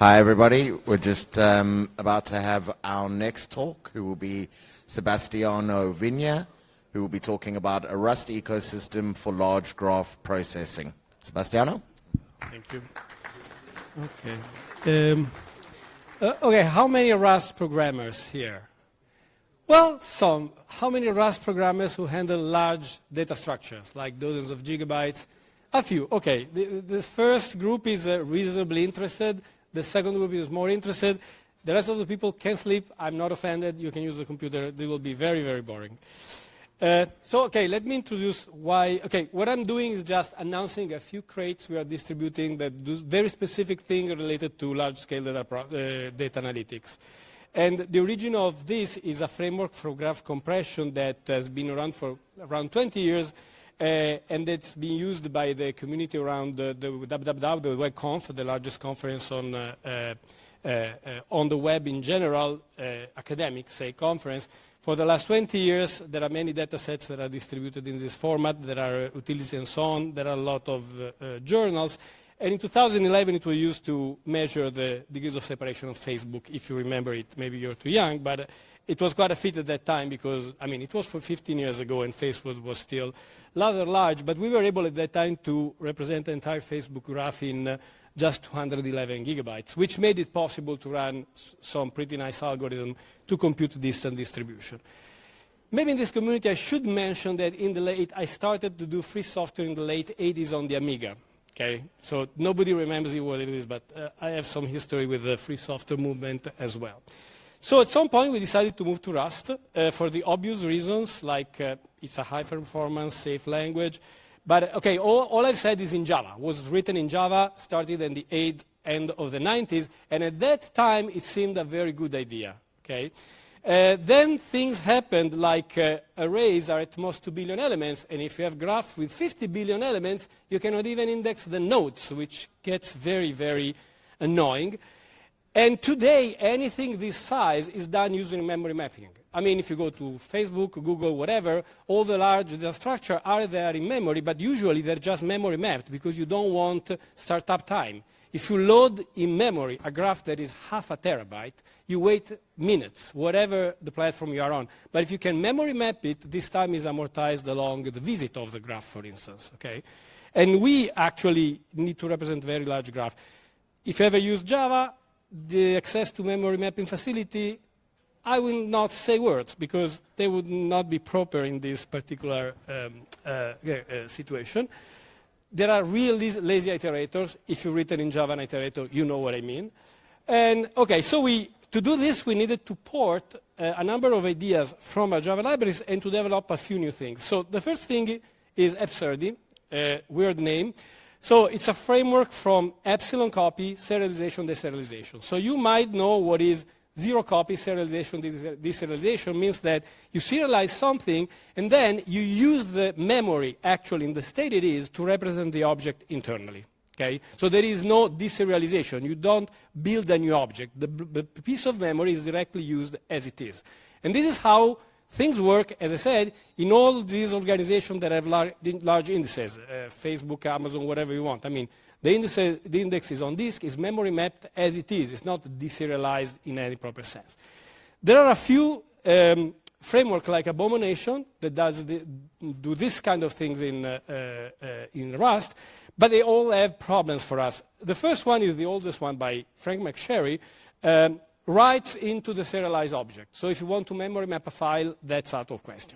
Hi, everybody. We're just about to have our next talk, who will be Sebastiano Vigna, who will be talking about a Rust ecosystem for large graph processing. Sebastiano? Thank you. Okay. Okay, how many Rust programmers here? Well, some. How many Rust programmers who handle large data structures, like dozens of gigabytes? A few. Okay, the first group is reasonably interested. The second group is more interested. The rest of the people can sleep. I'm not offended. You can use the computer. They will be very, very boring. Okay, let me introduce why. Okay, what I'm doing is just announcing a few crates we are distributing that do very specific thing related to large-scale data analytics. And the origin of this is a framework for graph compression that has been around for around 20 years, and it's being used by the community around the WWW, the WebConf, the largest conference on the web in general, academic, say, conference. For the last 20 years, there are many data sets that are distributed in this format. There are utilities and so on. There are a lot of journals. And in 2011, it was used to measure the degrees of separation of Facebook. If you remember it, maybe you're too young, but it was quite a feat at that time because, I mean, it was for 15 years ago and Facebook was still rather large, but we were able at that time to represent the entire Facebook graph in just 211 gigabytes, which made it possible to run some pretty nice algorithm to compute distant distribution. Maybe in this community I should mention that I started to do free software in the late 80s on the Amiga. Okay, so nobody remembers what it is, but I have some history with the free software movement as well. So at some point we decided to move to Rust for the obvious reasons, like it's a high-performance, safe language. But okay, all I've said is in Java. It was written in Java, started in the end of the 90s, and at that time it seemed a very good idea. Okay. Then things happened like arrays are at most 2 billion elements, and if you have graphs with 50 billion elements, you cannot even index the nodes, which gets very, very annoying. And today, anything this size is done using memory mapping. I mean, if you go to Facebook, Google, whatever, all the large data structure are there in memory, but usually they're just memory mapped because you don't want startup time. If you load in memory a graph that is half a terabyte, you wait minutes, whatever the platform you are on. But if you can memory map it, this time is amortized along the visit of the graph, for instance. Okay? And we actually need to represent very large graph. If you ever use Java, the access to memory mapping facility, I will not say words because they would not be proper in this particular situation. There are real lazy iterators. If you've written in Java an iterator, you know what I mean. And okay, so to do this, we needed to port a number of ideas from our Java libraries and to develop a few new things. So the first thing is Epserde, weird name. So it's a framework from epsilon copy, serialization, deserialization. So you might know what is zero copy, serialization, deserialization means that you serialize something and then you use the memory actually in the state it is to represent the object internally. Okay? So there is no deserialization. You don't build a new object. The piece of memory is directly used as it is. And this is how things work, as I said, in all these organizations that have large indices, Facebook, Amazon, whatever you want. I mean, the index is on disk, is memory mapped as it is. It's not deserialized in any proper sense. There are a few frameworks like Abomination that do this kind of things in Rust, but they all have problems for us. The first one is the oldest one by Frank McSherry, writes into the serialized object. So if you want to memory map a file, that's out of question.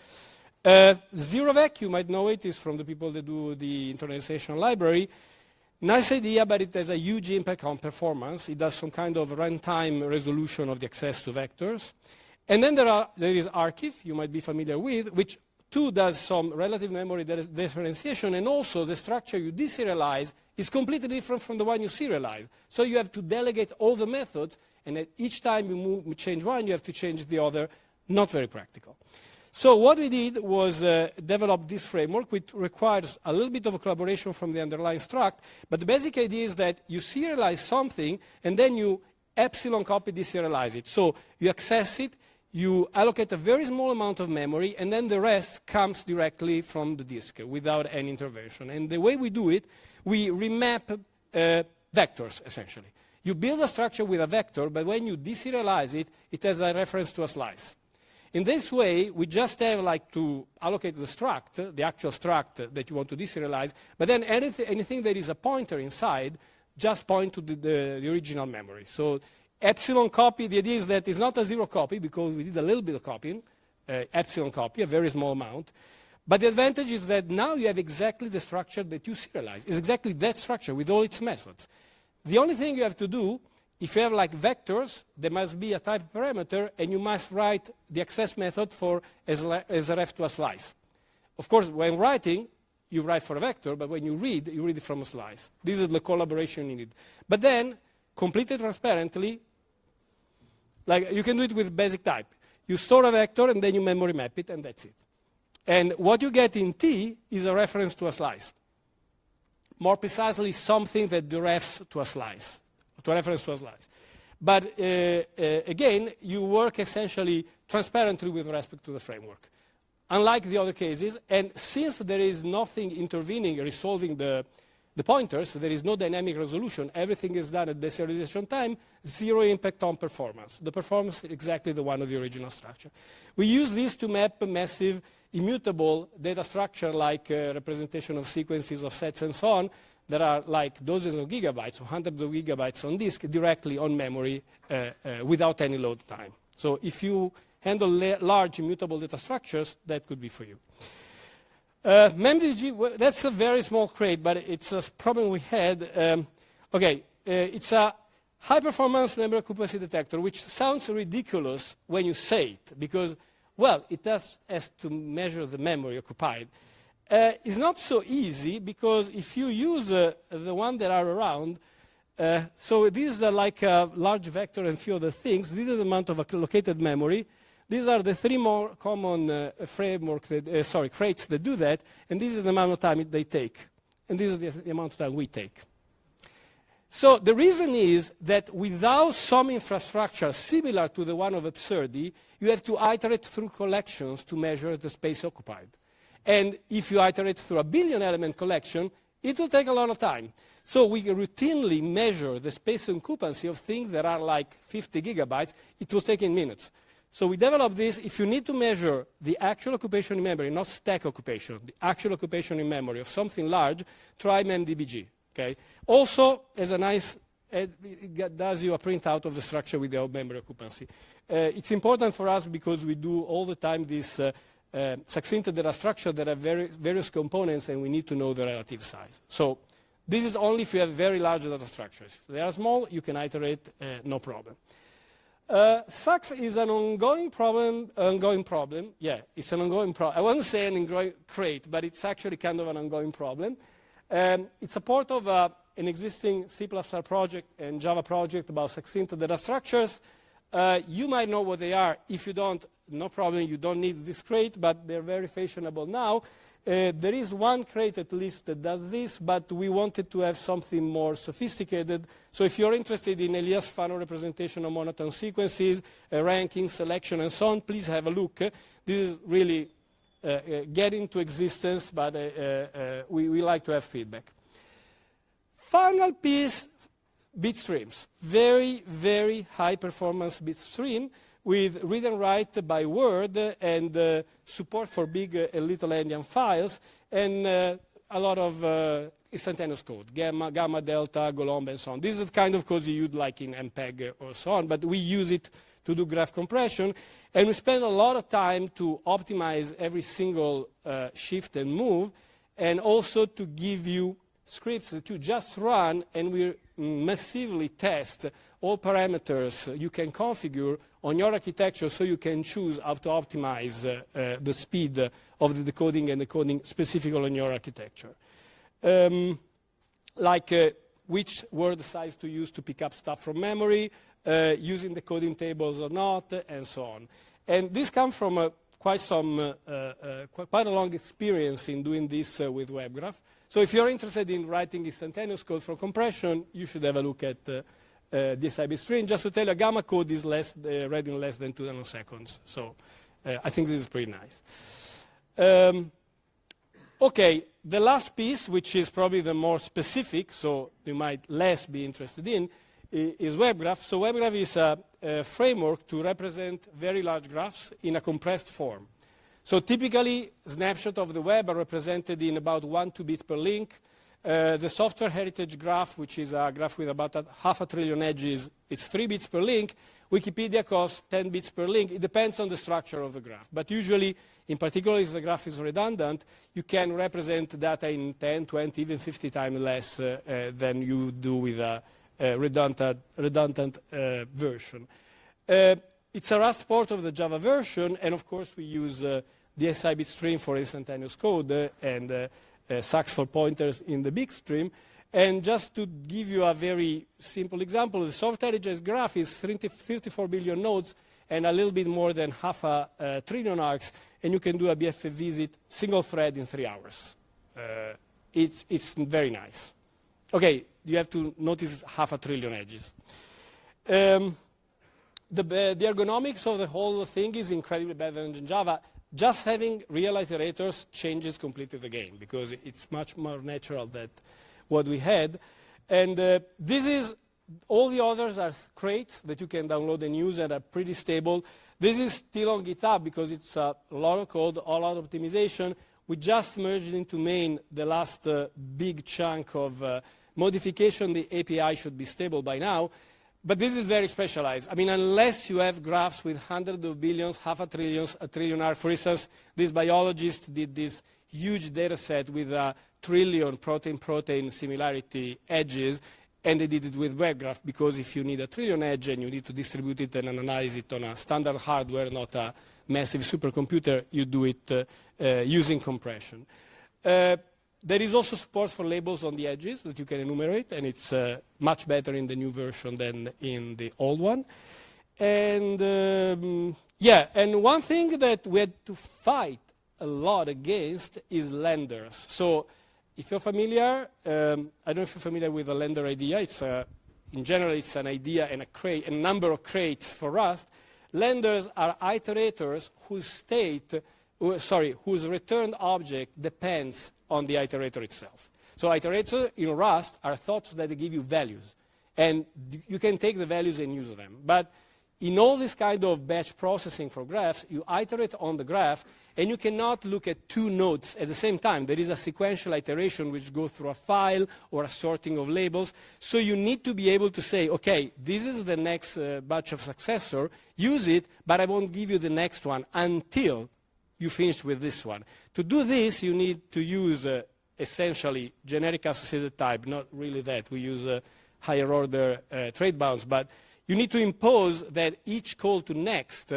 ZeroVec, you might know it, is from the people that do the internalization library. Nice idea, but it has a huge impact on performance. It does some kind of runtime resolution of the access to vectors. And then there is Archive, you might be familiar with, which too does some relative memory differentiation, and also the structure you deserialize is completely different from the one you serialize. So you have to delegate all the methods, and at each time you change one, you have to change the other. Not very practical. So what we did was develop this framework, which requires a little bit of a collaboration from the underlying struct, but the basic idea is that you serialize something, and then you epsilon copy deserialize it. So you access it, you allocate a very small amount of memory, and then the rest comes directly from the disk without any intervention. And the way we do it, we remap vectors, essentially. You build a structure with a vector, but when you deserialize it, it has a reference to a slice. In this way, we just have like to allocate the struct, the actual struct that you want to deserialize, but then anything that is a pointer inside, just point to the original memory. So epsilon copy, the idea is that it's not a zero copy because we did a little bit of copying, epsilon copy, a very small amount. But the advantage is that now you have exactly the structure that you serialize. It's exactly that structure with all its methods. The only thing you have to do, if you have like vectors, there must be a type parameter, and you must write the access method for as a ref to a slice. Of course, when writing, you write for a vector, but when you read it from a slice. This is the collaboration you need. But then, completely transparently, like you can do it with basic type. You store a vector, and then you memory map it, and that's it. And what you get in T is a reference to a slice. More precisely, something that derefs to a slice, to a reference to a slice. But again, you work essentially transparently with respect to the framework. Unlike the other cases, and since there is nothing intervening, resolving the pointers, there is no dynamic resolution, everything is done at deserialization time, zero impact on performance. The performance is exactly the one of the original structure. We use this to map a massive immutable data structure like representation of sequences of sets and so on that are like dozens of gigabytes or hundreds of gigabytes on disk directly on memory without any load time. So if you handle large immutable data structures, that could be for you. MemDBG, that's a very small crate, but it's a problem we had. It's a high-performance memory occupancy detector, which sounds ridiculous when you say it, because well, it has to measure the memory occupied. It's not so easy because if you use the one that are around, so these are like a large vector and few other things. This is the amount of allocated memory. These are the three more common crates that do that, and this is the amount of time they take. And this is the amount of time we take. So the reason is that without some infrastructure similar to the one of Absurdi, you have to iterate through collections to measure the space occupied. And if you iterate through a billion element collection, it will take a lot of time. So we routinely measure the space occupancy of things that are like 50 gigabytes. It was taking minutes. So we developed this. If you need to measure the actual occupation in memory, not stack occupation, the actual occupation in memory of something large, try MemDBG. Okay? Also, as a nice, it does you a printout of the structure with the memory occupancy. It's important for us because we do all the time this succinct data structure that have various components, and we need to know the relative size. So this is only if you have very large data structures. If they are small, you can iterate, no problem. SUX is an ongoing problem. Yeah, it's an ongoing problem. I won't say an ongoing crate, but it's actually kind of an ongoing problem. It's a part of an existing C++ project and Java project about succinct data structures. You might know what they are. If you don't, no problem, you don't need this crate, but they're very fashionable now. There is one crate at least that does this, but we wanted to have something more sophisticated. So if you're interested in Elias Fano representation of monotone sequences, ranking, selection, and so on, please have a look. This is really getting to existence, but we like to have feedback. Final piece, bit streams. Very, very high performance bit stream with read and write by word and support for big and little endian files and a lot of instantaneous code, gamma, delta, Golomb, and so on. This is the kind of code you'd like in MPEG or so on, but we use it to do graph compression, and we spend a lot of time to optimize every single shift and move, and also to give you scripts that you just run, and we massively test all parameters you can configure on your architecture so you can choose how to optimize the speed of the decoding and decoding specifically on your architecture. Which word size to use to pick up stuff from memory, using decoding tables or not, and so on. And this comes from quite a long experience in doing this with WebGraph. So if you're interested in writing instantaneous code for compression, you should have a look at this IB string. Just to tell you, gamma code is read in less than 2 nanoseconds. So I think this is pretty nice. Okay, the last piece, which is probably the more specific, so you might less be interested in, is WebGraph. So WebGraph is a framework to represent very large graphs in a compressed form. So typically, snapshots of the web are represented in about 1 to bit per link. The software heritage graph, which is a graph with about 500 billion edges, is 3 bits per link. Wikipedia costs 10 bits per link. It depends on the structure of the graph. But usually, in particular, if the graph is redundant, you can represent data in 10, 20, even 50 times less than you do with a redundant version. It's a Rust port of the Java version, and of course we use DSI bitstream for instantaneous code and SAX for pointers in the big stream. And just to give you a very simple example, the software heritage graph is 34 billion nodes and a little bit more than half a trillion arcs, and you can do a BFF visit single thread in 3 hours. It's very nice. Okay, you have to notice 500 billion edges. The ergonomics of the whole thing is incredibly better than in Java. Just having real iterators changes completely the game because it's much more natural than what we had. And this is, all the others are crates that you can download and use and are pretty stable. This is still on GitHub because it's a lot of code, all out optimization. We just merged into main the last big chunk of modification. The API should be stable by now. But this is very specialized. I mean, unless you have graphs with hundreds of billions, 500 billion, a trillion arcs. For instance, this biologist did this huge data set with a trillion protein-protein similarity edges, and they did it with WebGraph because if you need a trillion edge and you need to distribute it and analyze it on a standard hardware, not a massive supercomputer, you do it using compression. There is also support for labels on the edges that you can enumerate, and it's much better in the new version than in the old one. And yeah, and one thing that we had to fight a lot against is lenders. So if you're familiar, I don't know if you're familiar with the lender idea. It's in general, it's an idea and a number of crates for Rust. Lenders are iterators whose whose returned object depends on the iterator itself. So iterators in Rust are thoughts that give you values. And you can take the values and use them. But in all this kind of batch processing for graphs, you iterate on the graph, and you cannot look at 2 nodes at the same time. There is a sequential iteration which goes through a file or a sorting of labels. So you need to be able to say, OK, this is the next batch of successor. Use it, but I won't give you the next one until you finish with this one. To do this, you need to use essentially generic associated type, not really that. We use higher order trait bounds, but you need to impose that each call to next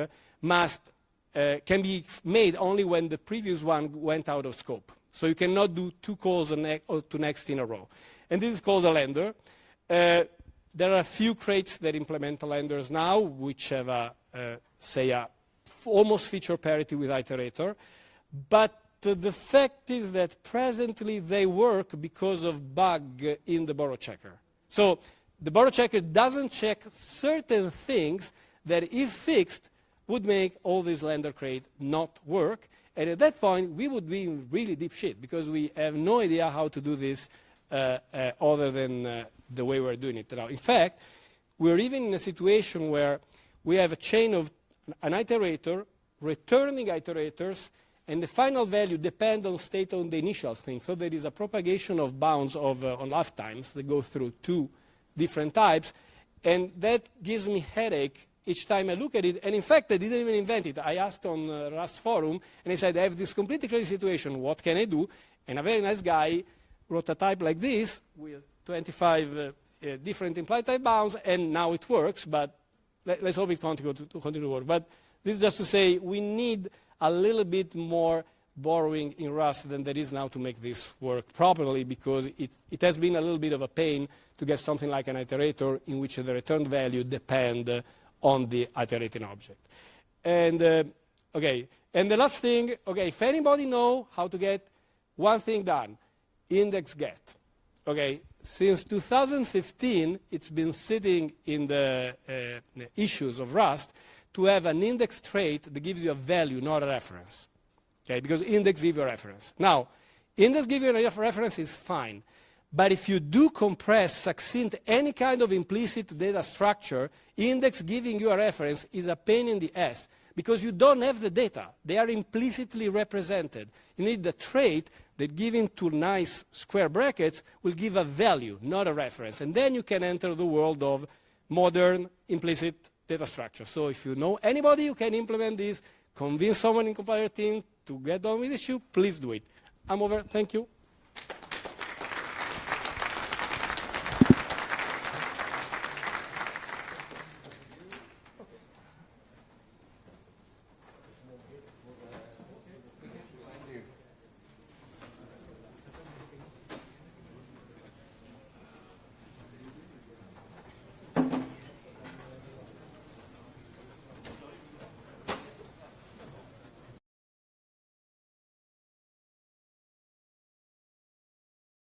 can be made only when the previous one went out of scope. So you cannot do 2 calls to next in a row. And this is called a lender. There are a few crates that implement lenders now, which have say a almost feature parity with iterator, but the fact is that presently they work because of bug in the borrow checker. So the borrow checker doesn't check certain things that, if fixed, would make all these lender crate not work. And at that point, we would be in really deep shit because we have no idea how to do this other than the way we're doing it now. In fact, we're even in a situation where we have a chain of an iterator, returning iterators, and the final value depends on state on the initial thing. So there is a propagation of bounds on lifetimes that go through 2 different types, and that gives me headache each time I look at it. And in fact, I didn't even invent it. I asked on Rust forum, and I said, I have this completely crazy situation. What can I do? And a very nice guy wrote a type like this with 25 different implied type bounds, and now it works, but let's hope it continue to work. But this is just to say we need a little bit more borrowing in Rust than there is now to make this work properly, because it has been a little bit of a pain to get something like an iterator in which the returned value depends on the iterating object. And okay, and the last thing, okay, if anybody knows how to get one thing done, index get. Okay, since 2015, it's been sitting in the issues of Rust to have an index trait that gives you a value, not a reference. Okay, because index gives you a reference. Now, index giving you a reference is fine, But if you do compress, succinct, any kind of implicit data structure, index giving you a reference is a pain in the ass because you don't have the data. They are implicitly represented. You need the trait that given to nice square brackets will give a value, not a reference. And then you can enter the world of modern implicit data structure. So if you know anybody who can implement this, convince someone in compiler team to get on with the issue, please do it. I'm over. Thank you.